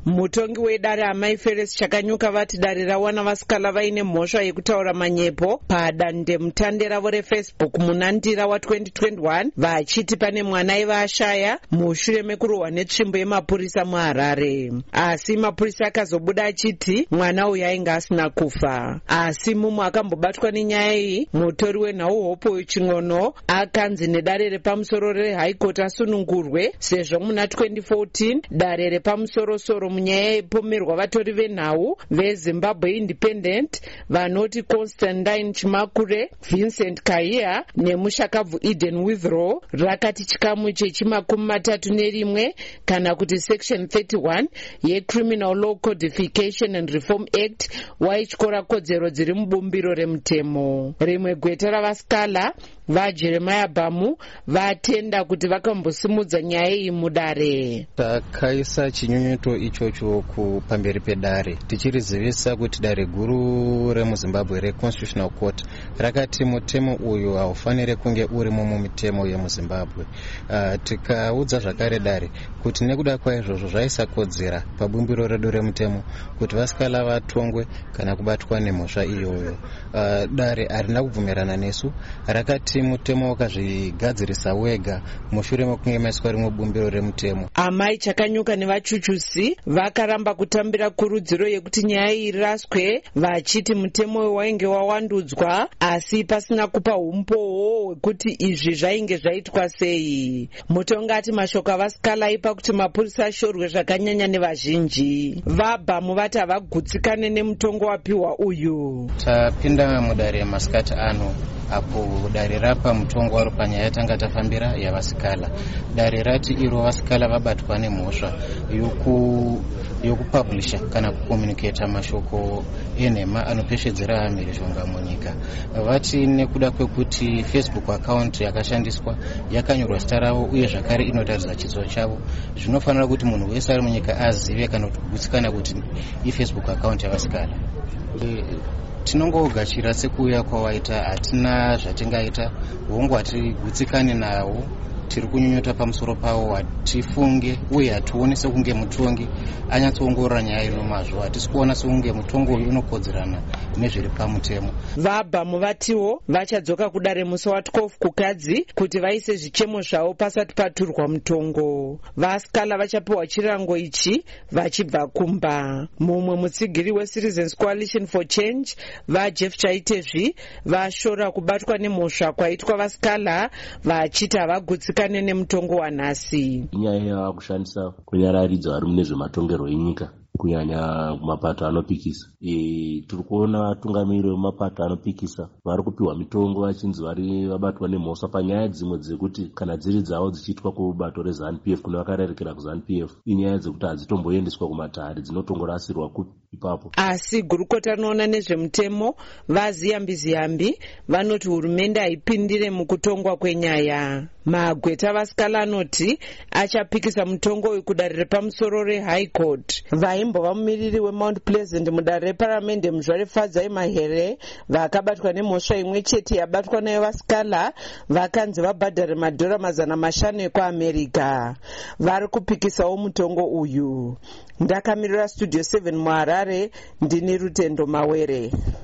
Mutongi wedare Amai Feres Chakanyuka vati dare rawana vasikala vaine mhosva yekutaura manyepo padandemutande ravo reFacebook munandira wa2021 vachiti pane mwana aivashaya mushure mekurohwa netsvimbo yemapurisa muHarare. Asi mapurisa akazobuda achiti mwana uyu ainge asina kufa. Asi mumwe akambobatwa nenyaya iyi, mutori wenhau Hope Ching'ono akanzi nedare repamusoro reHigh Court asunungurwe sezvo muna 2014 dare repamusoro-soro munyaya yepomerwa vatori venhau veZimbabwe Independent vanoti Constantine Chimakure, Vincent Kahiya nemushakabvu Eden Withrow rakati chikamu chechi31 kana kuti section 31 yeCriminal Law Codification and Reform Act waityora kodzero dziri mubumbiro remutemo. Rimwe gweta ravasikala vaJeremiah Bamu vatenda kuti vakambosimudza nyaya iyi mudare. Takaisa chinyunyuto ichocho kupamberi pedare tichirizivisa kuti dare guru remuZimbabwe reConstitutional Court rakati mutemo uyu haufaniri kunge urimo mumitemo yemuZimbabwe. Tikaudza zvakare dare kuti nekuda kwaizvozvo zvaisakodzera pabumbiro redu remutemo kuti vasikala vatongwe kana kubatwa nemhosva iyoyo. Dare harina kubvumirana nesu, rakati mutemo wakazvigadzirisa wega mushure mekunge maiswa rimwe bumbiro remutemo. Amai Chakanyuka nevachuchusi vakaramba kutambira kurudziro yekuti nyaya iyi iraswe vachiti mutemo wainge wawandudzwa asi pasina kupa umpowo wekuti izvi zvainge zvaitwa sei. Mutongi ati mashoko avasikala aipa kuti mapurisa ashorwe zvakanyanya nevazhinji. VaBamu vati havagutsikane nemutongo wapiwa uyu. Tapinda mudare masikati ano apo dare rapa mutongo waro panyaya yatanga tafambira yavasikala. Dare rati iro vasikala vabatwa nemhosva yokupublisha kana kucommunicata mashoko enhema anopeshedzera mhirizhonga munyika. Vati nekuda kwekuti Facebook account yakashandiswa yakanyorwa zita ravo uye zvakare inotaridza chiso chavo, zvinofanira kuti munhu wese ari munyika azive kana kugutsikana kuti iFacebook account yavasikala. Tinongogachira sekuuya kwawaita, hatina zvatingaita, hongu hatigutsikane nawo, tiri kunyunyuta pamusoro pawo, hatifunge uye hatione sekunge mutongi anyatsoongorora nyaya ino mazvo, hatisi kuona sekunge mutongo uyu unokodzerana nezviri pamutemo. VaBamu vatiwo vachadzoka kudare musi wa12 kukadzi kuti vaise zvichemo zvavo pasati paturwa mutongo. Vasikala vachapiwa chirango ichi vachibva kumba. Mumwe mutsigiri weCitizens Coalition for Change vaJeff Chaitezvi vashora kubatwa nemhosva kwaitwa vasikala vachiti havagutsikane nemutongo wanhasi. Inyaya yavakushandisa kunyararidza vari mune zvematongerwo enyika kunyanya mapato anopikisa. Tiri kuona vatungamiri vemapato anopikisa vari kupiwa mitongo vachinzi vari vabatwa nemhosva panyaya dzimwe dzekuti kana dziri dzavo dzichiitwa kubato reZANU-PF kune vakarerekera kuZANU-PF, inyaya dzekuti hadzitomboendeswa kumatare, dzinotongorasirwa ipapo. Asi gurukota rinoona nezvemutemo vaZiyambi vanoti hurumende haipindire mukutongwa kwenyaya. Magweta vasikala anoti achapikisa mutongo uyu kudare repamusoro reHigh Court. Vaimbova mumiriri weMount Pleasant mudare reparamende Mzware Fadzai Mahere vakabatwa nemhosva imwe chete yabatwa nayo vasikala vakanzi vabhadhare madhora 500 ekuAmerica. Vari kupikisawo mutongo uyu. Ndakamirira Studio 7 muHarare, ndini Rutendo Mawere.